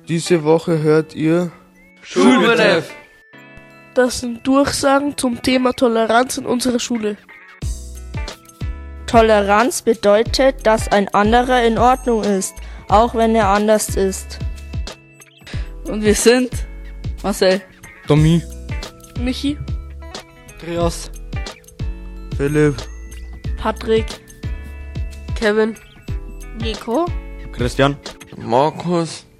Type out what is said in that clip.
Diese Woche hört ihr Schulbetreff. Das sind Durchsagen zum Thema Toleranz in unserer Schule. Toleranz bedeutet, dass ein anderer in Ordnung ist, auch wenn er anders ist. Und wir sind Marcel, Tommy, Michi, Trios, Philipp, Patrick, Kevin, Nico, Christian, Markus,